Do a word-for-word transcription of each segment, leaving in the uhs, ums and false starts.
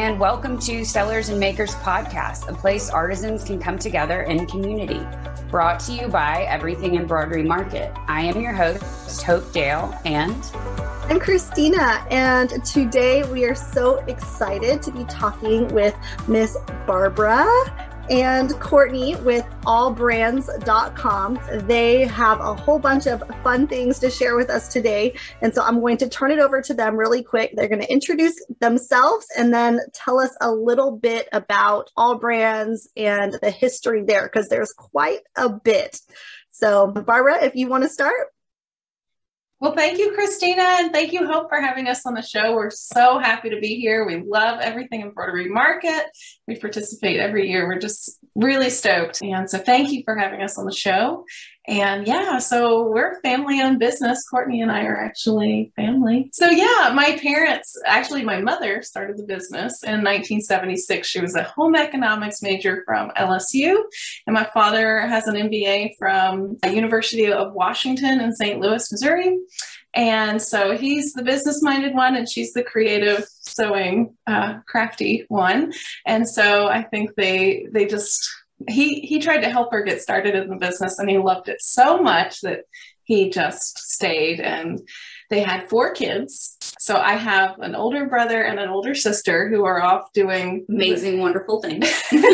and welcome to Sellers and Makers Podcast, a place artisans can come together in community. Brought to you by Everything Embroidery Market. I am your host, Hope Dale, and I'm Christina, and today we are so excited to be talking with Miss Barbara and Courtney with all brands dot com. They have a whole bunch of fun things to share with us today. And so I'm going to turn it over to them really quick. They're going to introduce themselves and then tell us a little bit about All Brands and the history there, because there's quite a bit. So Barbara, if you want to start. Well, thank you, Christina, and thank you, Hope, for having us on the show. We're so happy to be here. We love Everything Embroidery Market. We participate every year. We're just really stoked. And so thank you for having us on the show. And yeah, so we're a family-owned business. Courtney and I are actually family. So yeah, my parents, actually my mother started the business in nineteen seventy-six. She was a home economics major from L S U. And my father has an M B A from the University of Washington in Saint Louis, Missouri. And so he's the business-minded one and she's the creative, sewing, uh, crafty one. And so I think they, they just... He he tried to help her get started in the business, and he loved it so much that he just stayed. And they had four kids. So I have an older brother and an older sister who are off doing amazing, wonderful things.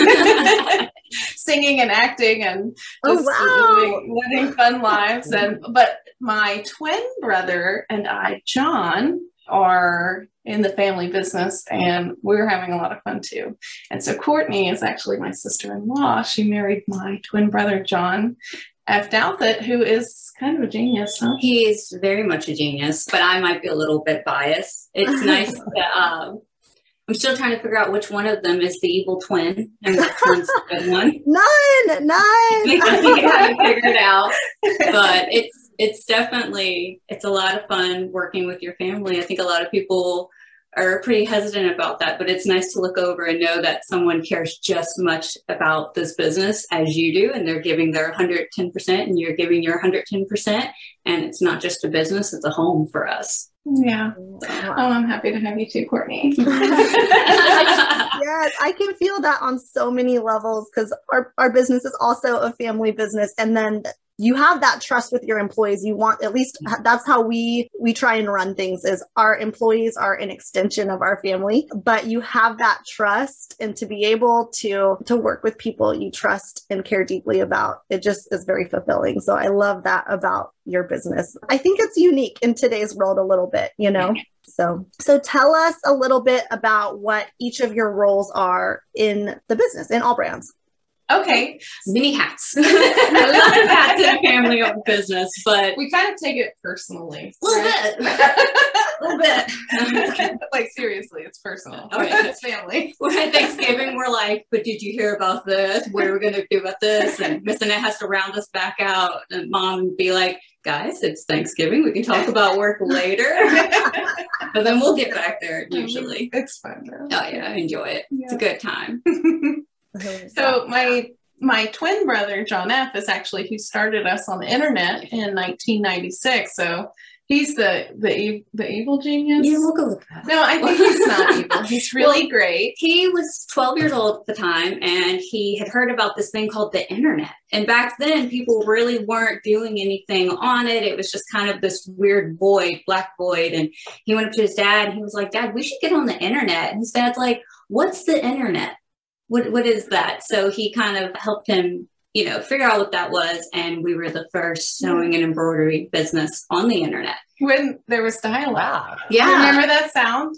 Singing and acting and just oh, wow. living, living fun lives. And but my twin brother and I, John, are in the family business, and we're having a lot of fun too. And so Courtney is actually my sister-in-law. She married my twin brother, John F. Douthit, who is kind of a genius, huh? He is very much a genius, but I might be a little bit biased. It's nice to, um, I'm still trying to figure out which one of them is the evil twin and which one's the good one. None, none. I haven't figured it out, but it's It's definitely, it's a lot of fun working with your family. I think a lot of people are pretty hesitant about that, but it's nice to look over and know that someone cares just as much about this business as you do, and they're giving their one hundred ten percent and you're giving your one hundred ten percent, and it's not just a business, it's a home for us. Yeah. Oh, I'm happy to have you too, Courtney. Yes, I can feel that on so many levels, because our, our business is also a family business. And then you have that trust with your employees. You want, at least that's how we we try and run things, is our employees are an extension of our family, but you have that trust, and to be able to to work with people you trust and care deeply about, it just is very fulfilling. So I love that about your business. I think it's unique in today's world a little bit, you know? So, so tell us a little bit about what each of your roles are in the business, in All Brands. Okay. Many hats. A lot of hats in a family-owned business, but we kind of take it personally. A little right? bit. A little bit. Like, seriously, it's personal. Okay. It's family. We're at Thanksgiving, we're like, but did you hear about this? What are we going to do about this? And Miss Annette has to round us back out, and Mom would be like, guys, it's Thanksgiving. We can talk about work later. But then we'll get back there usually. It's fun, though. Oh, yeah, I enjoy it. Yeah. It's a good time. So my my twin brother, John F., is actually who started us on the internet in nineteen ninety-six. So he's the the the evil genius. Yeah, we'll go with that. No, I think he's not evil. He's really well, great. He was twelve years old at the time, and he had heard about this thing called the internet. And back then, people really weren't doing anything on it. It was just kind of this weird void, black void. And he went up to his dad, and he was like, "Dad, we should get on the internet." And his dad's like, "What's the internet? What what is that?" So he kind of helped him, you know, figure out what that was. And we were the first sewing and embroidery business on the internet. When there was dial-up. Wow. Yeah. Remember that sound?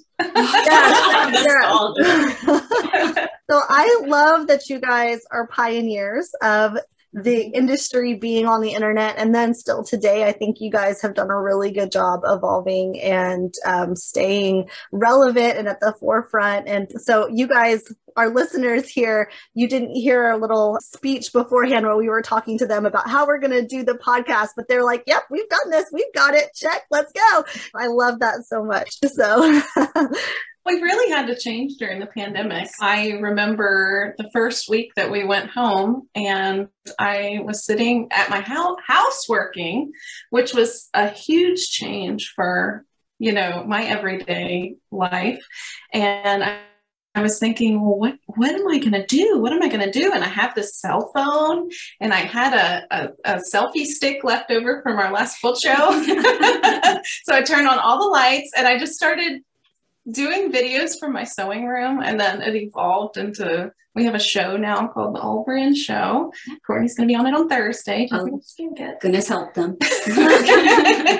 Yeah. So I love that you guys are pioneers of the industry being on the internet, and then still today, I think you guys have done a really good job evolving and um, staying relevant and at the forefront. And so you guys, our listeners here, you didn't hear our little speech beforehand where we were talking to them about how we're going to do the podcast, but they're like, yep, we've done this. We've got it. Check. Let's go. I love that so much. So we really had to change during the pandemic. I remember the first week that we went home, and I was sitting at my house, house working, which was a huge change for, you know, my everyday life. And I I was thinking, well, what, what am I going to do? What am I going to do? And I have this cell phone, and I had a, a, a selfie stick left over from our last boat show. So I turned on all the lights, and I just started doing videos from my sewing room. And then it evolved into, we have a show now called the All Brand Show. Courtney's going to be on it on Thursday. Oh, goodness help them. And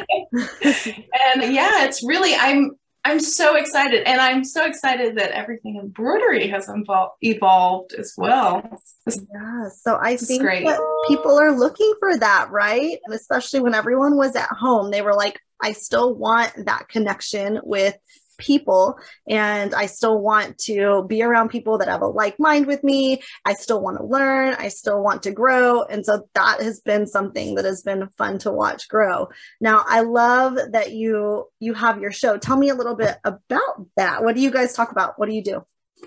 yeah, it's really, I'm, I'm so excited. And I'm so excited that everything embroidery has evol- evolved as well. This, yeah. So I think great. that people are looking for that, right? And especially when everyone was at home, they were like, I still want that connection with people, and I still want to be around people that have a like mind with me. I still want to learn. I still want to grow. And so that has been something that has been fun to watch grow. Now, I love that you you have your show. Tell me a little bit about that. What do you guys talk about? What do you do?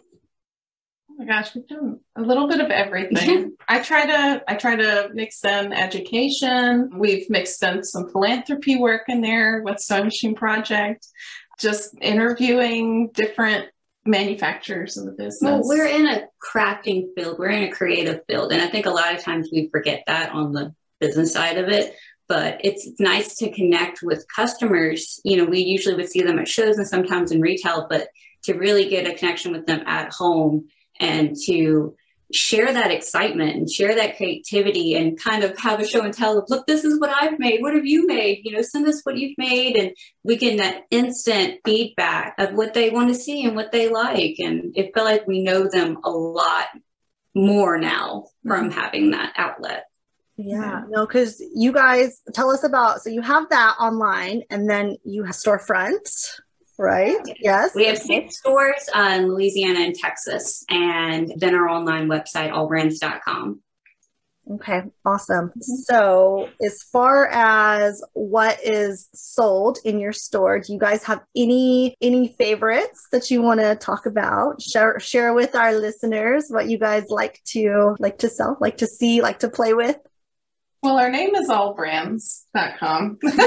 Oh my gosh, we've done a little bit of everything. I try to I try to mix in education. We've mixed in some philanthropy work in there with Sewing Machine Project. Just interviewing different manufacturers in the business. Well, we're in a crafting field. We're in a creative field. And I think a lot of times we forget that on the business side of it. But it's nice to connect with customers. You know, we usually would see them at shows and sometimes in retail, but to really get a connection with them at home and to share that excitement and share that creativity and kind of have a show and tell of, look, this is what I've made. What have you made? You know, send us what you've made. And we get that instant feedback of what they want to see and what they like. And it felt like we know them a lot more now from having that outlet. Yeah, no, because you guys tell us about, so you have that online and then you have storefront, right? Yes. We have six stores uh, in Louisiana and Texas, and then our online website, all brands dot com. Okay, awesome. So as far as what is sold in your store, do you guys have any any favorites that you want to talk about? Share share with our listeners what you guys like to like to sell, like to see, like to play with. Well, our name is all brands dot com. So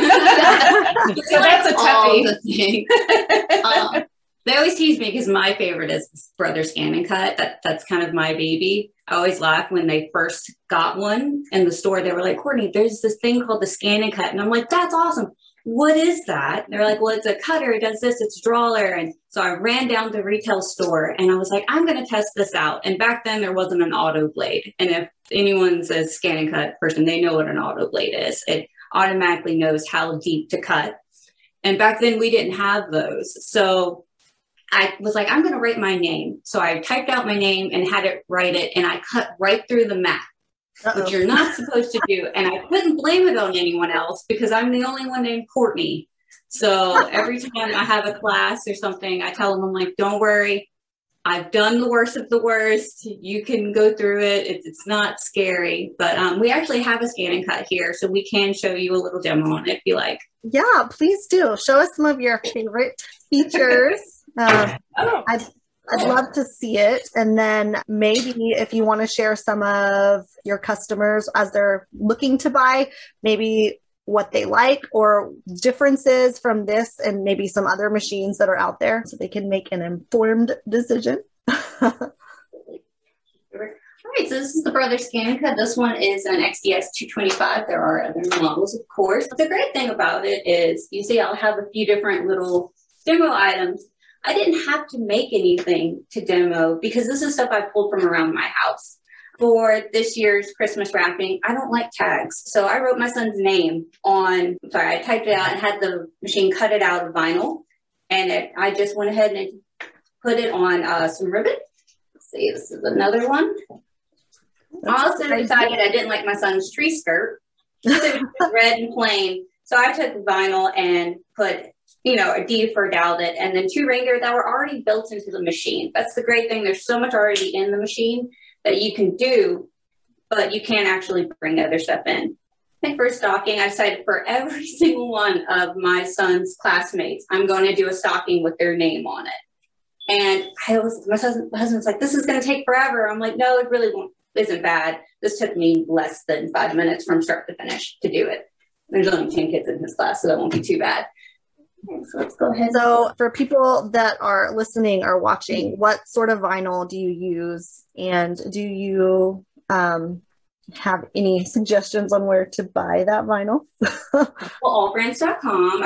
that's a toughie. The um, they always tease me because my favorite is Brother Scan and Cut. That, that's kind of my baby. I always laugh when they first got one in the store. They were like, Courtney, there's this thing called the Scan and Cut. And I'm like, that's awesome. What is that? They're like, well, it's a cutter. It does this. It's a drawer. And so I ran down to the retail store and I was like, I'm going to test this out. And back then there wasn't an auto blade. And if anyone's a Scan and Cut person, they know what an auto blade is. It automatically knows how deep to cut. And back then we didn't have those. So I was like, I'm going to write my name. So I typed out my name and had it write it. And I cut right through the mat. Uh-oh. Which you're not supposed to do. And I couldn't blame it on anyone else because I'm the only one named Courtney. So every time I have a class or something, I tell them, I'm like, don't worry. I've done the worst of the worst. You can go through it. It's, it's not scary. But um, we actually have a Scan and Cut here. So we can show you a little demo on it if you like. Yeah, please do. Show us some of your favorite features. um, oh. I'd I'd love to see it. And then maybe if you want to share some of your customers as they're looking to buy, maybe what they like or differences from this and maybe some other machines that are out there so they can make an informed decision. All right, so this is the Brother Scan and Cut. This one is an X D S two twenty-five. There are other models, of course. The great thing about it is, you see, I'll have a few different little demo items. I didn't have to make anything to demo because this is stuff I pulled from around my house. For this year's Christmas wrapping, I don't like tags. So I wrote my son's name on, sorry, I typed it out and had the machine cut it out of vinyl. And it, I just went ahead and put it on uh, some ribbon. Let's see, this is another one. I also decided I didn't like my son's tree skirt. So it was red and plain. So I took vinyl and put, you know, a D for doweled it, and then two reindeer that were already built into the machine. That's the great thing. There's so much already in the machine that you can do, but you can't actually bring other stuff in. I think for stocking, I decided for every single one of my son's classmates, I'm going to do a stocking with their name on it. And I was, my husband, my husband's like, this is going to take forever. I'm like, no, it really won't, isn't bad. This took me less than five minutes from start to finish to do it. There's only ten kids in his class, so that won't be too bad. So let's go ahead. So for people that are listening or watching, what sort of vinyl do you use? And do you um, have any suggestions on where to buy that vinyl? Well, all brands dot com.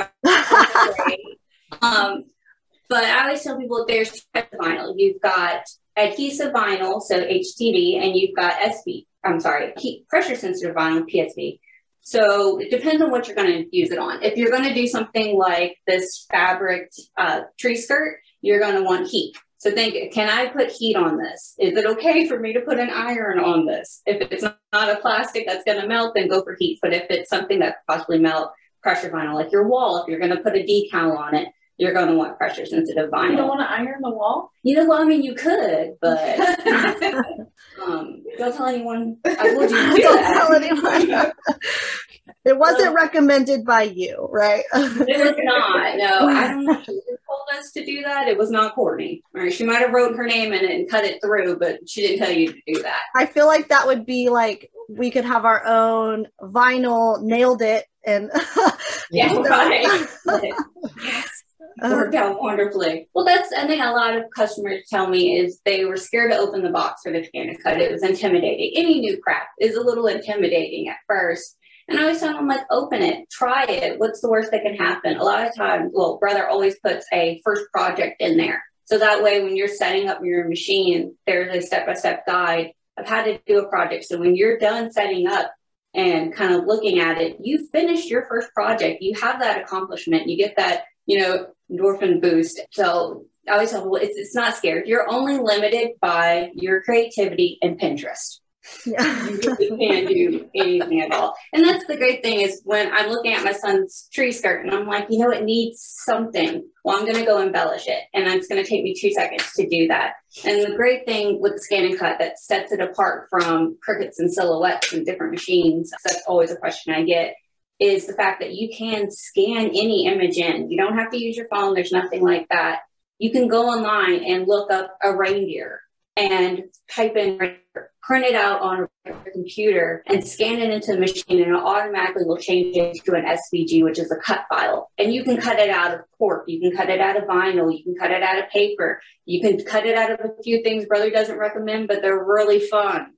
um, but I always tell people there's two types of vinyl. You've got adhesive vinyl, so H T V, and you've got S B. I'm sorry, heat pressure sensitive vinyl, P S V. So it depends on what you're going to use it on. If you're going to do something like this fabric uh, tree skirt, you're going to want heat. So think, can I put heat on this? Is it okay for me to put an iron on this? If it's not a plastic that's going to melt, then go for heat. But if it's something that could possibly melt, pressure vinyl, like your wall, if you're going to put a decal on it, you're going to want pressure sensitive vinyl. You don't want to iron the wall? You know, well, I mean, you could, but um, don't tell anyone. I told you to do Don't that. tell anyone. It wasn't recommended by you, right? It was not. No, I don't know who told us to do that. It was not Courtney. All right, she might have wrote her name in it and cut it through, but she didn't tell you to do that. I feel like that would be like we could have our own vinyl nailed it and Yeah, So- right. Yes. Uh, Worked out wonderfully. Well, that's, I think a lot of customers tell me is they were scared to open the box for the ScanNCut. It was intimidating. Any new craft is a little intimidating at first. And I always tell them, like, open it, try it. What's the worst that can happen? A lot of times, well, Brother always puts a first project in there. So that way, when you're setting up your machine, there's a step-by-step guide of how to do a project. So when you're done setting up and kind of looking at it, you finished your first project. You have that accomplishment. You get that, you know, endorphin boost. So I always tell people it's, it's not scared. You're only limited by your creativity and Pinterest. yeah. You really can't do anything at all. And that's the great thing is when I'm looking at my son's tree skirt and I'm like, you know, it needs something. Well, I'm going to go embellish it. And it's going to take me two seconds to do that. And the great thing with the ScanNCut that sets it apart from Cricuts and Silhouettes and different machines, that's always a question I get, is the fact that you can scan any image in. You don't have to use your phone. There's nothing like that. You can go online and look up a reindeer and type in reindeer, print it out on a computer and scan it into the machine, and it automatically will change it to an S V G, which is a cut file. And you can cut it out of cork. You can cut it out of vinyl. You can cut it out of paper. You can cut it out of a few things Brother doesn't recommend, but they're really fun.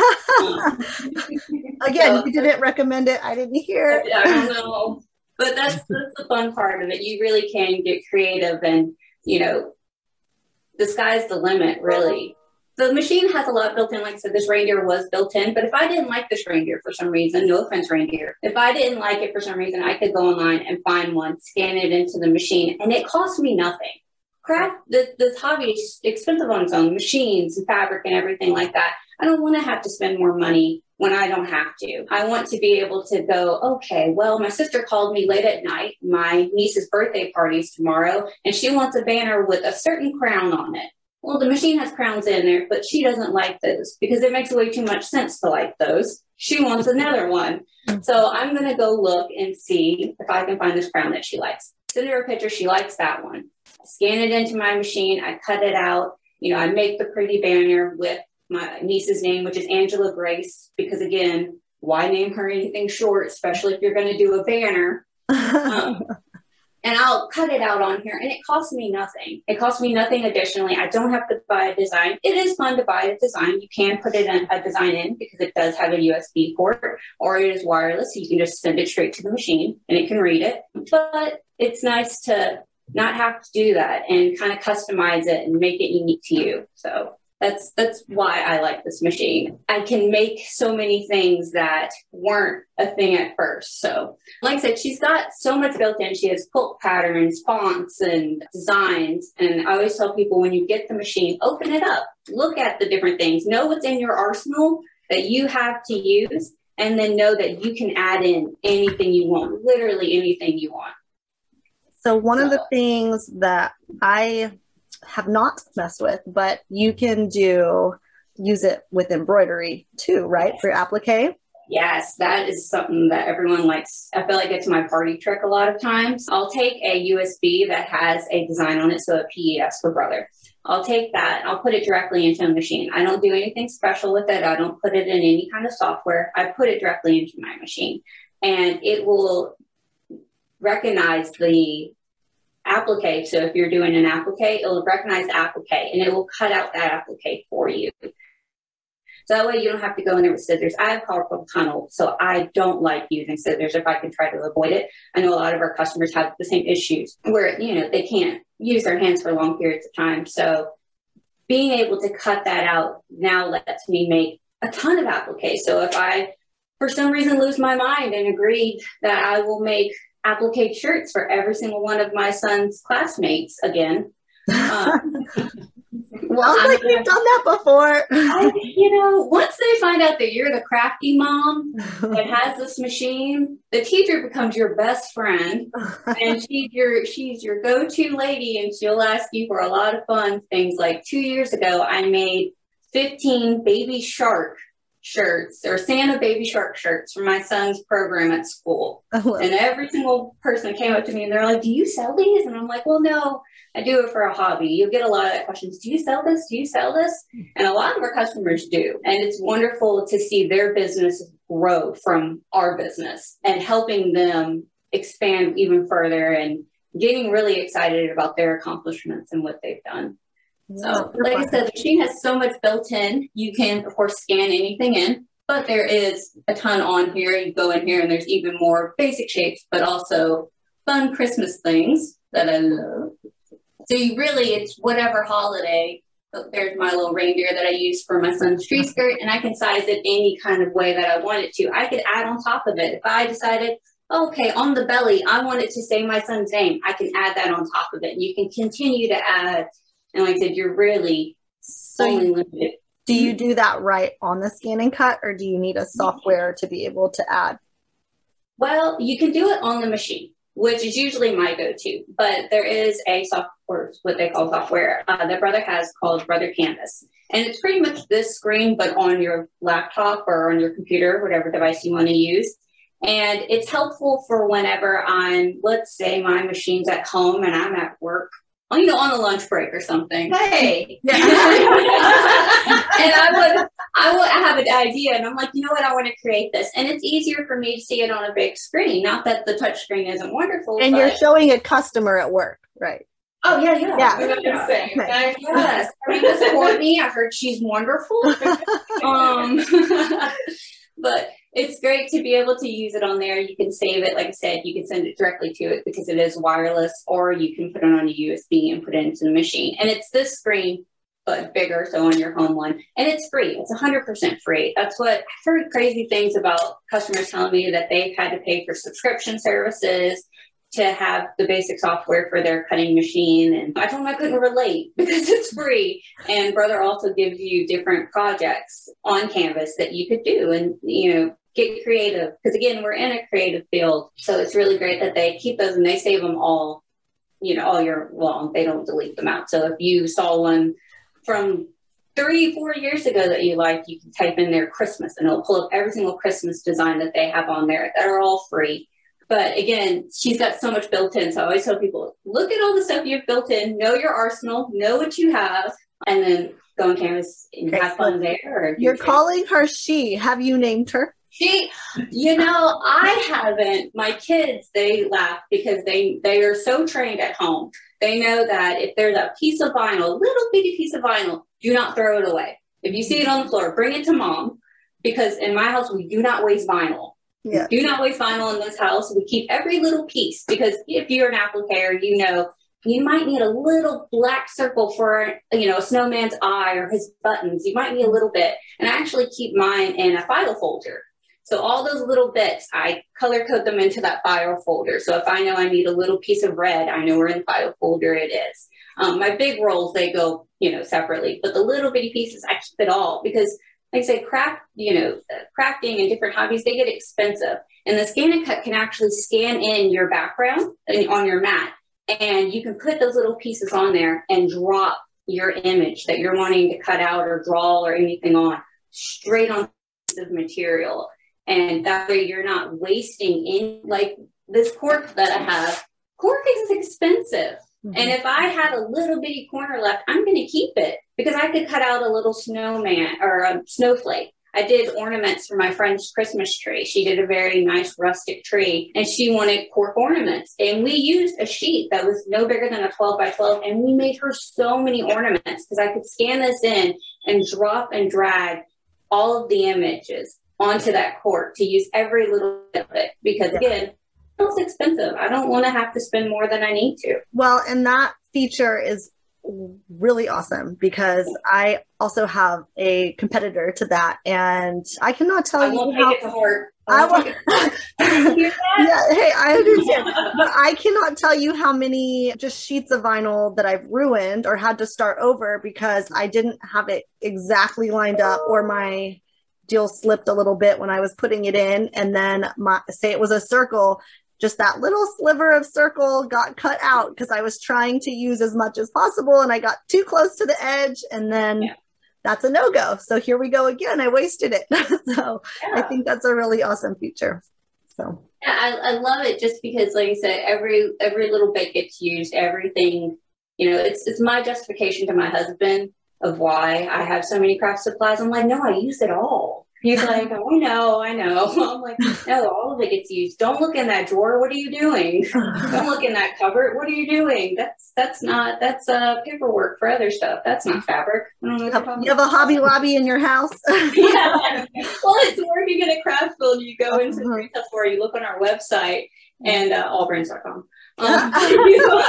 Again, So- you didn't recommend it. I didn't hear it. I don't know. But that's, that's the fun part of it. You really can get creative and, you know, the sky's the limit, really. The machine has a lot built in. Like I said, this reindeer was built in, but if I didn't like this reindeer for some reason, no offense, reindeer, if I didn't like it for some reason, I could go online and find one, scan it into the machine, and it cost me nothing. Craft, this, this hobby is expensive on its own, machines and fabric and everything like that. I don't want to have to spend more money when I don't have to. I want to be able to go, okay, well, my sister called me late at night. My niece's birthday party's tomorrow, and she wants a banner with a certain crown on it. Well, the machine has crowns in there, but she doesn't like those because it makes way too much sense to like those. She wants another one. So I'm going to go look and see if I can find this crown that she likes. Send her a picture. She likes that one. I scan it into my machine. I cut it out. You know, I make the pretty banner with my niece's name, which is Angela Grace, because again, why name her anything short, especially if you're going to do a banner? Um, and I'll cut it out on here, and it costs me nothing. It costs me nothing additionally. I don't have to buy a design. It is fun to buy a design. You can put it in a design in because it does have a U S B port, or it is wireless. So you can just send it straight to the machine and it can read it. But it's nice to not have to do that and kind of customize it and make it unique to you. So That's that's why I like this machine. I can make so many things that weren't a thing at first. So like I said, she's got so much built in. She has quilt patterns, fonts, and designs. And I always tell people when you get the machine, open it up, look at the different things, know what's in your arsenal that you have to use, and then know that you can add in anything you want, literally anything you want. So one So. of the things that I have not messed with, but you can do, use it with embroidery too, right? For your applique. Yes, that is something that everyone likes. I feel like it's my party trick a lot of times. I'll take a U S B that has a design on it, so a P E S for Brother. I'll take that and I'll put it directly into a machine. I don't do anything special with it. I don't put it in any kind of software. I put it directly into my machine, and it will recognize the applique. So if you're doing an applique, it'll recognize the applique and it will cut out that applique for you. So that way you don't have to go in there with scissors. I have carpal tunnel, so I don't like using scissors if I can try to avoid it. I know a lot of our customers have the same issues where, you know, they can't use their hands for long periods of time. So being able to cut that out now lets me make a ton of appliques. So if I, for some reason, lose my mind and agreed that I will make applique shirts for every single one of my son's classmates again. Um, well, Sounds like you've done that before. I, you know, once they find out that you're the crafty mom that has this machine, the teacher becomes your best friend, and she's your she's your go-to lady, and she'll ask you for a lot of fun things. Like two years ago, I made fifteen baby shark shirts or Santa baby shark shirts for my son's program at school. And every single person came up to me and they're like, do you sell these? And I'm like, well, no, I do it for a hobby. You get a lot of that questions. Do you sell this? Do you sell this? And a lot of our customers do. And it's wonderful to see their business grow from our business and helping them expand even further and getting really excited about their accomplishments and what they've done. So, like I said, the machine has so much built in. You can, of course, scan anything in, but there is a ton on here. You go in here and there's even more basic shapes, but also fun Christmas things that I love. So you really, it's whatever holiday. So there's my little reindeer that I use for my son's tree skirt, and I can size it any kind of way that I want it to. I could add on top of it. If I decided, okay, on the belly, I want it to say my son's name, I can add that on top of it. And you can continue to add. And like I said, you're really so only limited. Do you do that right on the scan and cut, or do you need a software to be able to add? Well, you can do it on the machine, which is usually my go-to. But there is a software, what they call software, uh, that Brother has called Brother Canvas. And it's pretty much this screen, but on your laptop or on your computer, whatever device you want to use. And it's helpful for whenever I'm, let's say my machine's at home and I'm at work. Oh, you know, on a lunch break or something. Hey. Yeah. And I would, I would have an idea and I'm like, you know what, I want to create this. And it's easier for me to see it on a big screen. Not that the touch screen isn't wonderful. And but... you're showing a customer at work, right? Oh, yeah, yeah. Yeah. yeah. Saying, okay. Yes. Her name is Courtney. I heard she's wonderful. um, but it's great to be able to use it on there. You can save it. Like I said, you can send it directly to it because it is wireless, or you can put it on a U S B and put it into the machine. And it's this screen, but bigger, so on your home one. And it's free. It's one hundred percent free. That's what I've heard crazy things about customers telling me that they've had to pay for subscription services to have the basic software for their cutting machine. And I told them I couldn't relate because it's free. And Brother also gives you different projects on Canvas that you could do and, you know, get creative. Because again, we're in a creative field. So it's really great that they keep those and they save them all, you know, all year long. They don't delete them out. So if you saw one from three, four years ago that you liked, you can type in there Christmas and it'll pull up every single Christmas design that they have on there that are all free. But again, she's got so much built in. So I always tell people, look at all the stuff you've built in, know your arsenal, know what you have, and then go on Canvas and okay, have fun so there. You're calling her she. Have you named her? She, you know, I haven't. My kids, they laugh because they, they are so trained at home. They know that if there's a piece of vinyl, a little bitty piece of vinyl, do not throw it away. If you see it on the floor, bring it to mom, because in my house, we do not waste vinyl. Yeah. Do not waste vinyl in this house. We keep every little piece because if you're an applicator, you know, you might need a little black circle for, you know, a snowman's eye or his buttons. You might need a little bit. And I actually keep mine in a file folder. So all those little bits, I color code them into that file folder. So if I know I need a little piece of red, I know where in the file folder it is. Um, my big rolls, they go, you know, separately. But the little bitty pieces, I keep it all because like I say, craft, you know, crafting and different hobbies, they get expensive. And the Scan and Cut can actually scan in your background on your mat. And you can put those little pieces on there and drop your image that you're wanting to cut out or draw or anything on straight on piece of material. And that way you're not wasting in like this cork that I have. Cork is expensive. Mm-hmm. And if I had a little bitty corner left, I'm going to keep it because I could cut out a little snowman or a snowflake. I did ornaments for my friend's Christmas tree. She did a very nice rustic tree, and she wanted cork ornaments. And we used a sheet that was no bigger than a twelve by twelve, and we made her so many ornaments because I could scan this in and drop and drag all of the images onto that cork to use every little bit of it. Because again, it's expensive. I don't want to have to spend more than I need to. Well, and that feature is really awesome because I also have a competitor to that, and I cannot tell I you won't how take it to heart. I I will. won't Yeah, hey, I understand, but I cannot tell you how many just sheets of vinyl that I've ruined or had to start over because I didn't have it exactly lined up, or my deal slipped a little bit when I was putting it in, and then my say it was a circle. Just that little sliver of circle got cut out because I was trying to use as much as possible and I got too close to the edge, and then yeah. That's a no-go. So here we go again. I wasted it. So yeah. I think that's a really awesome feature. So yeah, I, I love it just because, like you said, every every little bit gets used. Everything, you know, it's it's my justification to my husband of why I have so many craft supplies. I'm like, no, I use it all. He's like, oh, I know, I know. I'm like, no, all of it gets used. Don't look in that drawer. What are you doing? Don't look in that cupboard. What are you doing? That's that's not, that's uh, paperwork for other stuff. That's not fabric. I don't know what you're talking You have a Hobby Lobby in your house? Yeah. Well, it's working at a craft field. You go into the retail store, you look on our website, and uh, all brands dot com. Um, you,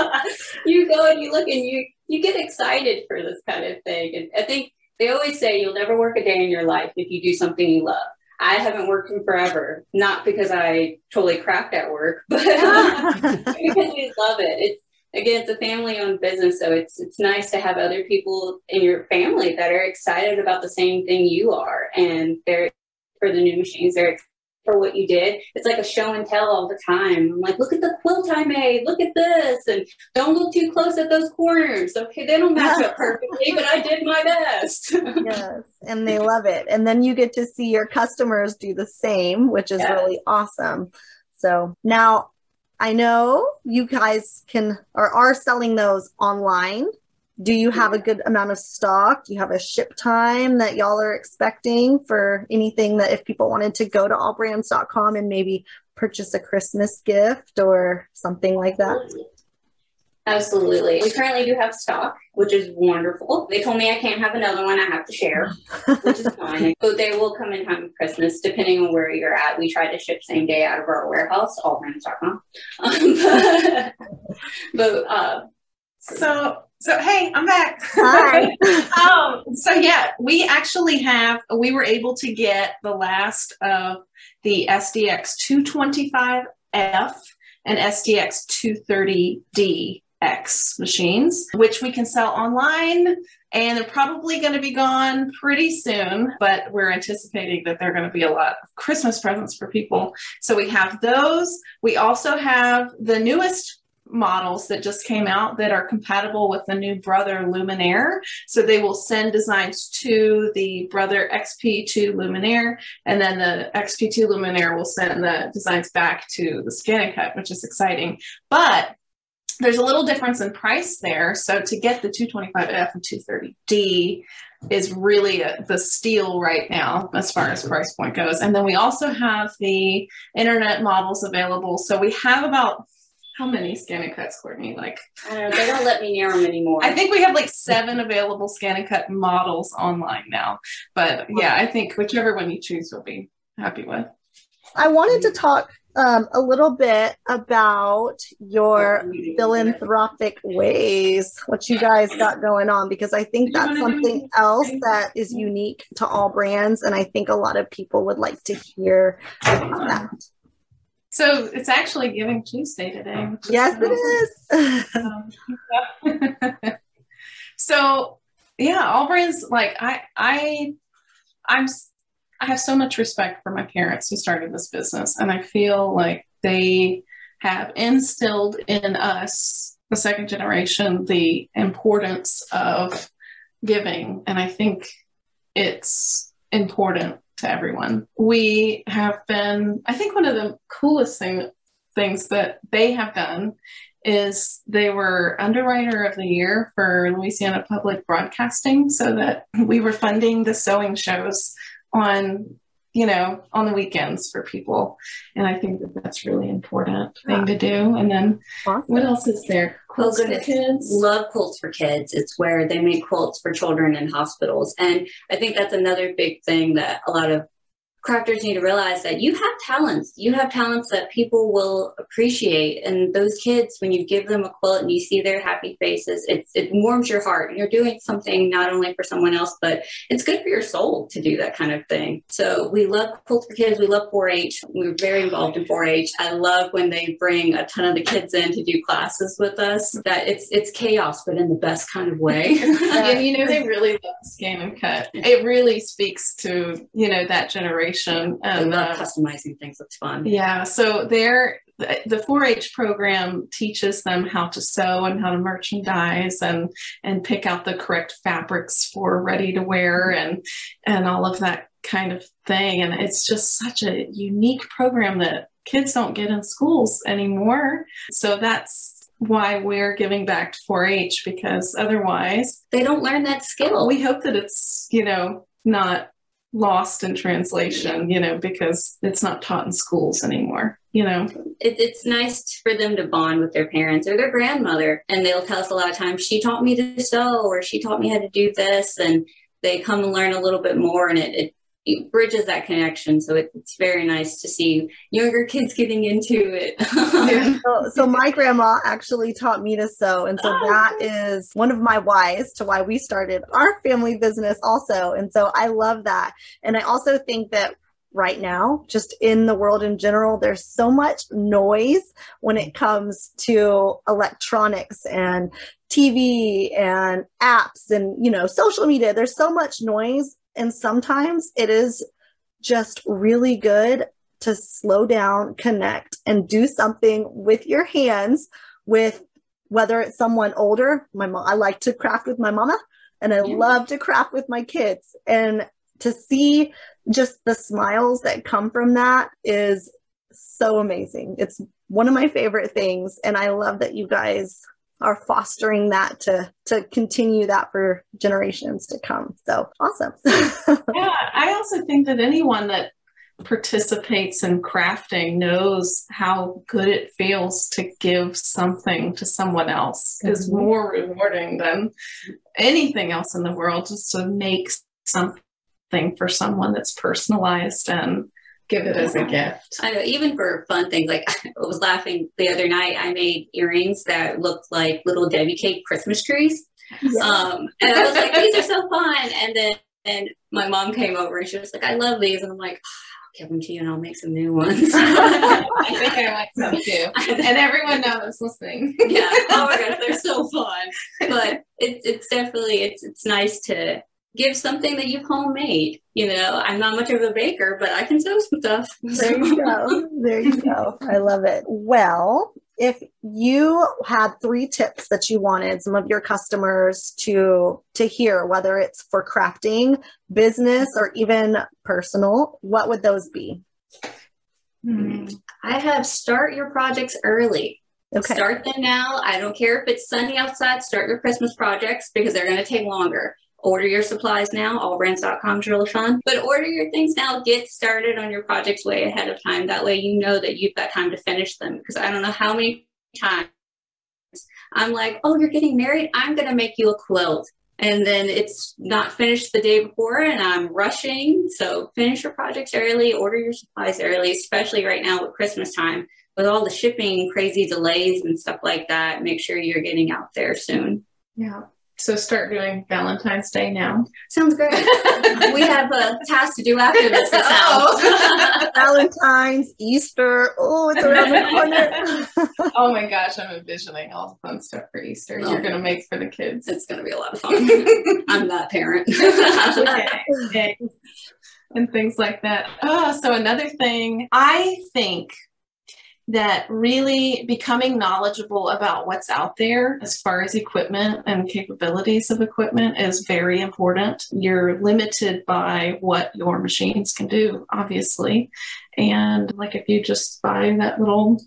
you go and you look and you, you get excited for this kind of thing. And I think they always say you'll never work a day in your life if you do something you love. I haven't worked in forever, not because I totally craft at work, but because we love it. It's, again, it's a family-owned business, so it's it's nice to have other people in your family that are excited about the same thing you are, and they're for the new machines. They're for what you did. It's like a show and tell all the time. I'm like, look at the quilt I made. Look at this, and don't look too close at those corners. Okay, they don't match up perfectly, but I did my best. Yes, and they love it. And then you get to see your customers do the same, which is yes. really awesome. So now I know you guys can or are selling those online. Do you have a good amount of stock? Do you have a ship time that y'all are expecting for anything that if people wanted to go to all brands dot com and maybe purchase a Christmas gift or something like that? Absolutely. We currently do have stock, which is wonderful. They told me I can't have another one. I have to share, which is fine. But they will come in time for Christmas, depending on where you're at. We try to ship same day out of our warehouse, all brands dot com. Um, but, but uh, so... So, hey, I'm back. Hi. um, so, yeah, we actually have, we were able to get the last of the S D X two twenty-five F and S D X two thirty D X machines, which we can sell online, and they're probably going to be gone pretty soon, but we're anticipating that they're going to be a lot of Christmas presents for people. So we have those. We also have the newest models that just came out that are compatible with the new Brother Luminaire. So they will send designs to the Brother X P two Luminaire, and then the X P two Luminaire will send the designs back to the ScanNCut, which is exciting. But there's a little difference in price there. So to get the two twenty-five F and two thirty D is really a, the steal right now as far as price point goes. And then we also have the internet models available. So we have about how many ScanNCuts, Courtney? Like, I don't know, they don't let me near them anymore. I think we have like seven available ScanNCut models online now. But yeah, I think whichever one you choose, you'll be happy with. I wanted to talk um, a little bit about your philanthropic ways, what you guys got going on, because I think that's something else that is unique to All Brands. And I think a lot of people would like to hear about that. So it's actually Giving Tuesday today. Yes, it is. um, so yeah, All Brands, like I, I, I'm, I have so much respect for my parents who started this business, and I feel like they have instilled in us, the second generation, the importance of giving, and I think it's important to everyone. We have been, I think one of the coolest thing, things that they have done is they were Underwriter of the Year for Louisiana Public Broadcasting, so that we were funding the sewing shows on, you know, on the weekends for people. And I think that that's really important thing to do. And then awesome. What else is there? Quilts oh, for kids? Love quilts for kids. It's where they make quilts for children in hospitals. And I think that's another big thing that a lot of crafters need to realize, that you have talents. You have talents that people will appreciate. And those kids, when you give them a quilt and you see their happy faces, it, it warms your heart. You're doing something not only for someone else, but it's good for your soul to do that kind of thing. So we love Quilts for Kids. We love four H. We're very involved in four H. I love when they bring a ton of the kids in to do classes with us. That it's it's chaos, but in the best kind of way. And you know, they really love scan and cut. It really speaks to, you know, that generation. And I love uh, customizing things. It's fun. Yeah. So they're, the four H program teaches them how to sew and how to merchandise and and pick out the correct fabrics for ready to wear and and all of that kind of thing. And it's just such a unique program that kids don't get in schools anymore. So that's why we're giving back to four H, because otherwise they don't learn that skill. We hope that it's, you know, not lost in translation, you know, because it's not taught in schools anymore, you know. It, it's nice for them to bond with their parents or their grandmother, and they'll tell us a lot of times, she taught me to sew, or she taught me how to do this, and they come and learn a little bit more, and it, it, it bridges that connection. So it, it's very nice to see younger kids getting into it. so, so my grandma actually taught me to sew, and so oh. that is one of my whys to why we started our family business also. And so I love that. And I also think that right now, just in the world in general, there's so much noise when it comes to electronics and T V and apps and, you know, social media. There's so much noise. And sometimes it is just really good to slow down, connect, and do something with your hands, with whether it's someone older. My mom, I like to craft with my mama, and I yeah. love to craft with my kids. And to see just the smiles that come from that is so amazing. It's one of my favorite things. And I love that you guys are fostering that to to continue that for generations to come. So awesome. Yeah, I also think that anyone that participates in crafting knows how good it feels to give something to someone else. Mm-hmm. Is more rewarding than anything else in the world, just to make something for someone that's personalized and give it as a gift. I know, even for fun things, like I was laughing the other night, I made earrings that looked like little Debbie cake Christmas trees. Yes. Um, and I was like, these are so fun. And then and my mom came over and she was like, I love these. And I'm like, oh, I'll give them to you and I'll make some new ones. I think I want some too. And everyone knows listening. Yeah. Oh my gosh, they're so fun. But it's it's definitely, it's it's nice to give something that you've homemade. You know, I'm not much of a baker, but I can sew some stuff. There you go. There you go. I love it. Well, if you had three tips that you wanted some of your customers to to hear, whether it's for crafting, business, or even personal, what would those be? Hmm. I have start your projects early. Okay. Start them now. I don't care if it's sunny outside. Start your Christmas projects because they're going to take longer. Order your supplies now. all brands dot com is really fun. But order your things now. Get started on your projects way ahead of time. That way you know that you've got time to finish them. Because I don't know how many times I'm like, oh, you're getting married? I'm going to make you a quilt. And then it's not finished the day before and I'm rushing. So finish your projects early. Order your supplies early, especially right now with Christmas time. With all the shipping crazy delays and stuff like that, make sure you're getting out there soon. Yeah. So start doing Valentine's Day now. Sounds great. We have a task to do after this. Oh. Valentine's, Easter. Oh, it's around the corner. Oh my gosh, I'm envisioning all the fun stuff for Easter oh. you're going to make for the kids. It's going to be a lot of fun. I'm that parent. Okay. And things like that. Oh, so another thing, I think that really becoming knowledgeable about what's out there as far as equipment and capabilities of equipment is very important. You're limited by what your machines can do, obviously. And like if you just buy that little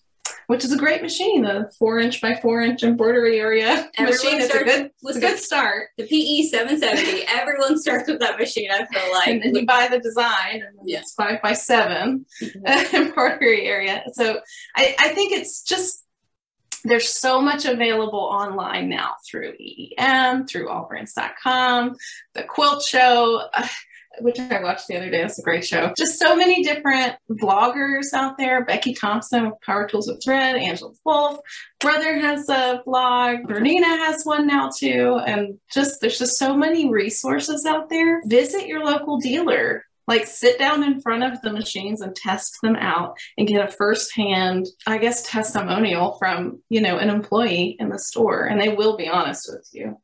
which is a great machine, a four inch by four inch embroidery area Everyone machine. It's a good, it's a good start. The P E seven seventy, everyone starts with that machine, I feel like. And then you buy the design, and Yeah. it's five by seven mm-hmm. embroidery area. So I, I think it's just, there's so much available online now through E E M, through all brands dot com, the Quilt Show, uh, which I watched the other day. It's a great show. Just so many different vloggers out there. Becky Thompson with Power Tools with Thread, Angela Wolf, Brother has a vlog, Bernina has one now too. And just, there's just so many resources out there. Visit your local dealer. Like, sit down in front of the machines and test them out and get a firsthand, I guess, testimonial from, you know, an employee in the store. And they will be honest with you.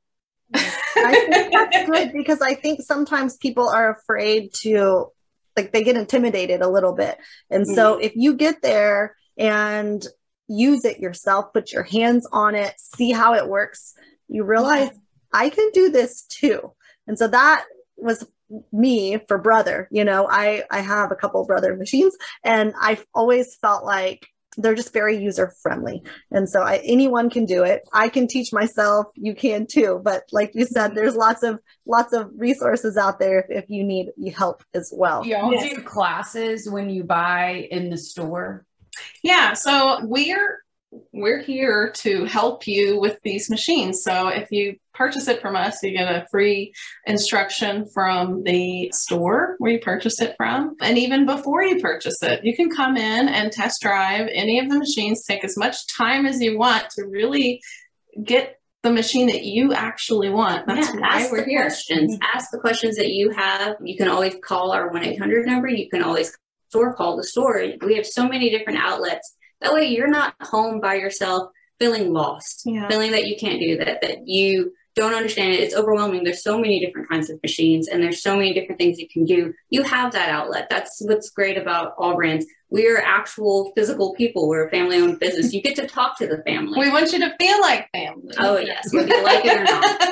I think that's good, because I think sometimes people are afraid to, like, they get intimidated a little bit. And so mm-hmm. if you get there and use it yourself, put your hands on it, see how it works, you realize yeah. I can do this too. And so that was me for Brother. You know, I, I have a couple of Brother machines, and I've always felt like they're just very user friendly. And so I, anyone can do it. I can teach myself. You can too. But like you said, there's lots of, lots of resources out there if, if you need help as well. You all Yes. do classes when you buy in the store? Yeah. So we're, we're here to help you with these machines. So if you purchase it from us, you get a free instruction from the store where you purchase it from. And even before you purchase it, you can come in and test drive any of the machines, take as much time as you want to really get the machine that you actually want. That's yeah, why ask we're the here. questions. Ask the questions that you have. You can always call our one eight hundred number. You can always store, call the store. We have so many different outlets. That way you're not home by yourself feeling lost, Yeah. feeling that you can't do that, that you don't understand it. It's overwhelming. There's so many different kinds of machines, and there's so many different things you can do. You have that outlet. That's what's great about All Brands. We're actual physical people. We're a family-owned business. You get to talk to the family. We want you to feel like family. Oh, yes, whether you like it or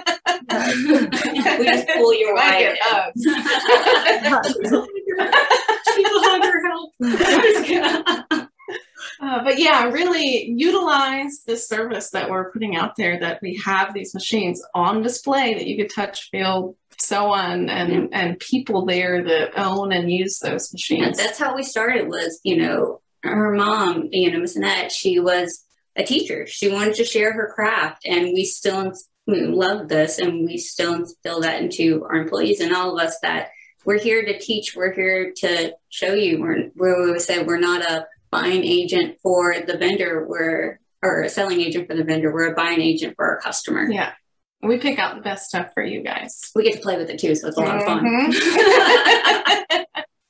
not. We just pull your like right it in. People hug or help. Uh, but yeah, really utilize this service that we're putting out there, that we have these machines on display that you could touch, feel, so on, and, yeah. and people there that own and use those machines. Yeah, that's how we started was, you know, her mom, you know, Miss Annette, she was a teacher. She wanted to share her craft, and we still we love this, and we still instill that into our employees and all of us, that we're here to teach. We're here to show you. We're, we always say we're not a buying agent for the vendor, we're or a selling agent for the vendor. We're a buying agent for our customer. Yeah. We pick out the best stuff for you guys. We get to play with it too, so it's a lot mm-hmm. of fun.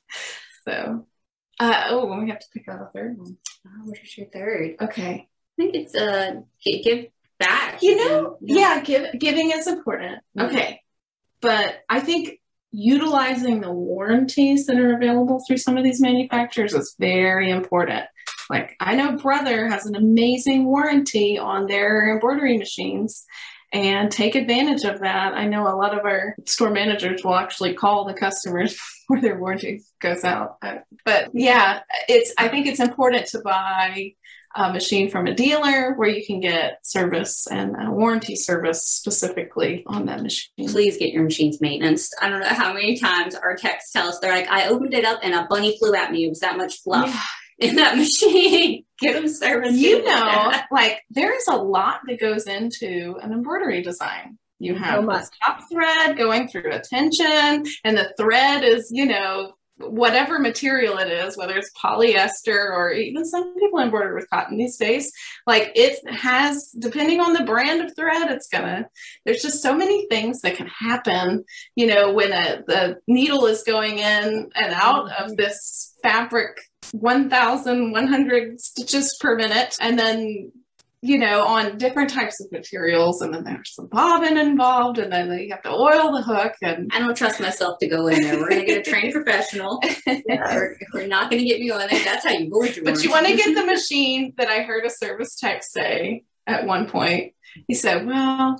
So, uh, oh, we have to pick out a third one. Oh, what is your third? Okay. I think it's uh, give back. You know, and, yeah. yeah, give, giving is important. Mm-hmm. Okay. But I think utilizing the warranties that are available through some of these manufacturers is very important. Like, I know Brother has an amazing warranty on their embroidery machines, and take advantage of that. I know a lot of our store managers will actually call the customers before their warranty goes out. But yeah, it's, I think it's important to buy a machine from a dealer where you can get service and a warranty service specifically on that machine. Please get your machines maintenance. I don't know how many times our techs tell us, they're like, I opened it up and a bunny flew at me. It was that much fluff yeah. in that machine. Get them service. You know, like, there's a lot that goes into an embroidery design. You have so this top thread going through a tension, and the thread is, you know, whatever material it is, whether it's polyester or even some people embroider with cotton these days, like, it has, depending on the brand of thread, it's gonna, there's just so many things that can happen, you know, when a, the needle is going in and out of this fabric, one thousand one hundred stitches per minute. And then, you know, on different types of materials, and then there's some bobbin involved, and then you have to oil the hook. And I don't trust myself to go in there. We're going to get a trained professional. Yeah, we're, we're not going to get me on there. That's how you void your But you want to get the machine that I heard a service tech say at one point. He said, well,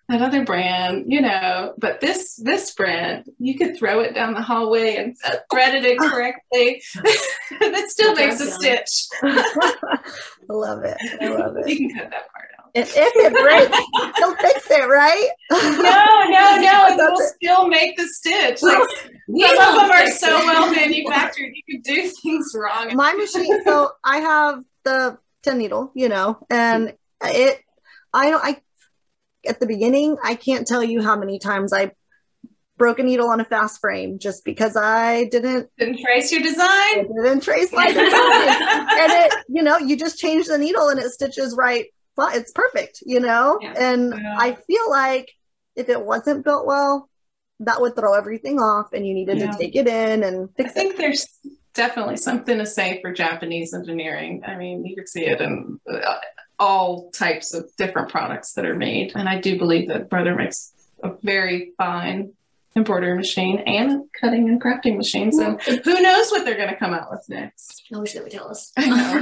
that other brand, you know, but this this brand, you could throw it down the hallway and uh, thread it in correctly. That still makes a stitch. I love it. I love it. You can cut that part out. And if it breaks, you'll fix it, right? No, no, no. It will still make the stitch. Like, We some of them won't are fix so it. well manufactured, you could do things wrong. My machine, so I have the ten needle, you know, and it, I don't, I, at the beginning, I can't tell you how many times I broke a needle on a fast frame just because I didn't, Didn't trace your I design. didn't trace my design. And it, you know, you just change the needle and it stitches right. Well, it's perfect, you know, Yeah. and Yeah. I feel like if it wasn't built well, that would throw everything off and you needed Yeah. to take it in and I fix it. think there's definitely something to say for Japanese engineering. I mean, you could see it in uh, all types of different products that are made. And I do believe that Brother makes a very fine embroidery machine and cutting and crafting machine. So who knows what they're going to come out with next? I wish they would tell us. I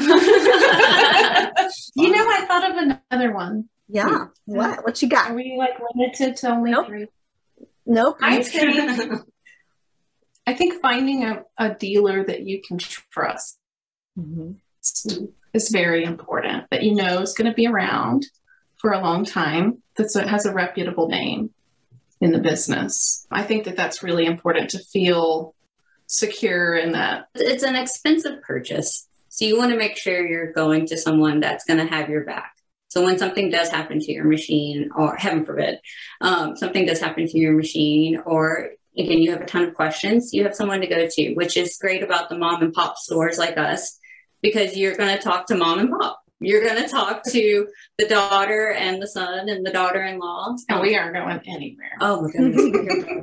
know. You know, I thought of another one. Yeah. What? What you Are got? we like limited to only Nope. three? Nope. I think I think finding a, a dealer that you can trust Mhm. is very important, that you know is going to be around for a long time, that has a reputable name in the business. I think that that's really important to feel secure in that. It's an expensive purchase. So you want to make sure you're going to someone that's going to have your back. So when something does happen to your machine, or heaven forbid, um, something does happen to your machine, or again, you have a ton of questions, you have someone to go to, which is great about the mom and pop stores like us, because you're going to talk to mom and pop. You're going to talk to the daughter and the son and the daughter-in-law. And we aren't going anywhere. Oh my goodness.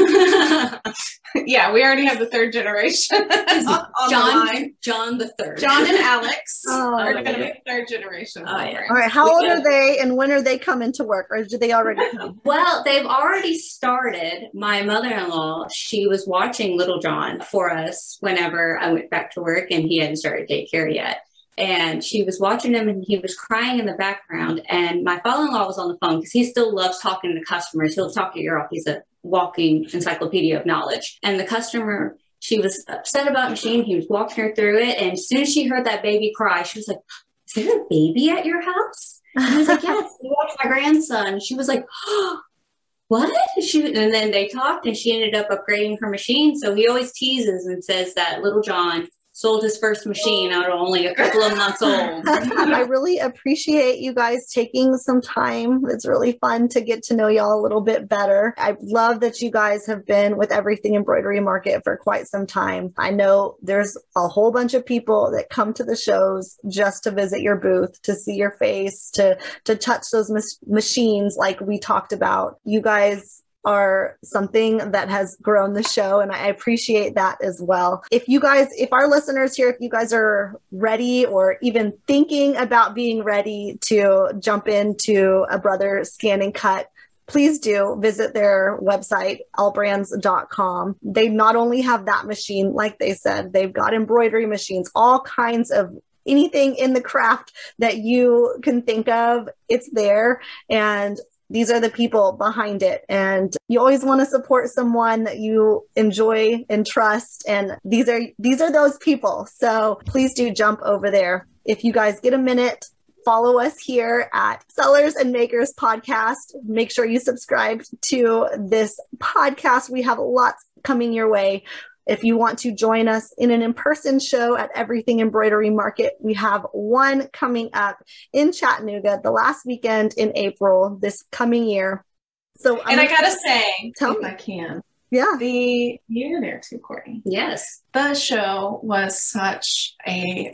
Yeah, we already have the third generation on the John, line. John the third. John and Alex Oh, are I going to love be the third generation. Oh, yeah. All right. How old Yeah. are they and when are they coming to work or do they already come? Well, they've already started. My mother-in-law, she was watching Little John for us whenever I went back to work and he hadn't started daycare yet. And she was watching him and he was crying in the background. And my father-in-law was on the phone because he still loves talking to customers. He'll talk your ear off. He's a walking encyclopedia of knowledge. And the customer, she was upset about machine. He was walking her through it. And as soon as she heard that baby cry, she was like, "Is there a baby at your house?" And he was like, "Yes, we watched my grandson." She was like, "Oh, what?" She, and then they talked and she ended up upgrading her machine. So he always teases and says that Little John sold his first machine out of only a couple of months old. I really appreciate you guys taking some time. It's really fun to get to know y'all a little bit better. I love that you guys have been with Everything Embroidery Market for quite some time. I know there's a whole bunch of people that come to the shows just to visit your booth, to see your face, to, to touch those mach- machines like we talked about. You guys are something that has grown the show, and I appreciate that as well. If you guys, if our listeners here, if you guys are ready or even thinking about being ready to jump into a Brother Scan and Cut, please do visit their website, all brands dot com. They not only have that machine, like they said, they've got embroidery machines, all kinds of anything in the craft that you can think of, it's there. And these are the people behind it. And you always want to support someone that you enjoy and trust. And these are these are those people. So please do jump over there. If you guys get a minute, follow us here at Sellers and Makers Podcast. Make sure you subscribe to this podcast. We have lots coming your way. If you want to join us in an in-person show at Everything Embroidery Market, we have one coming up in Chattanooga the last weekend in April this coming year. So, And I'm I gotta say, Tell if me. I can, yeah, the year there too, Courtney. Yes. The show was such a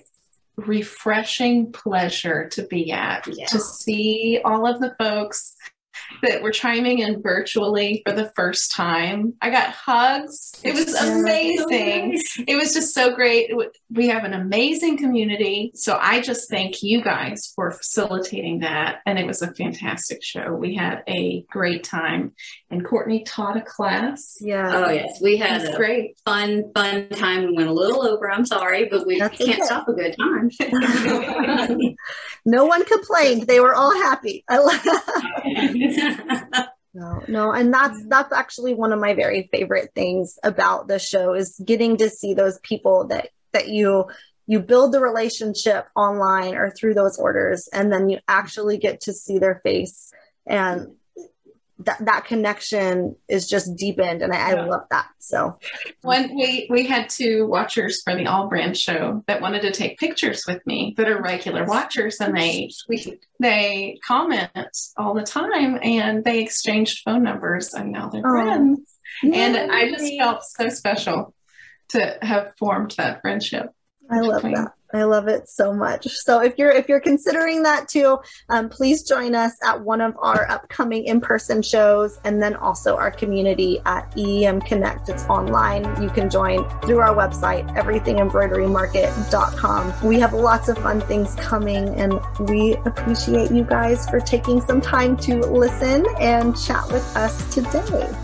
refreshing pleasure to be at, Yeah. to see all of the folks that were chiming in virtually for the first time. I got hugs. It was Yeah. amazing. It was just so great. We have an amazing community. So I just thank you guys for facilitating that. And it was a fantastic show. We had a great time. And Courtney taught a class. yeah. Oh, yes. We It had was a great. fun, fun time. We went a little over. I'm sorry, but we That's can't okay. stop a good time. No one complained. They were all happy. I love No, no. And that's, that's actually one of my very favorite things about the show is getting to see those people that, that you, you build the relationship online or through those orders, and then you actually get to see their face, and that, that connection is just deepened. And I, yeah. I love that. So when we, we had two watchers for the All Brand show that wanted to take pictures with me that are regular watchers, and they, we, they comment all the time, and they exchanged phone numbers, and now they're oh. friends. Yay. And I just felt so special to have formed that friendship. I love that. I love it so much. So if you're if you're considering that too, um, please join us at one of our upcoming in-person shows, and then also our community at E E M Connect. It's online. You can join through our website, everything embroidery market dot com. We have lots of fun things coming, and we appreciate you guys for taking some time to listen and chat with us today.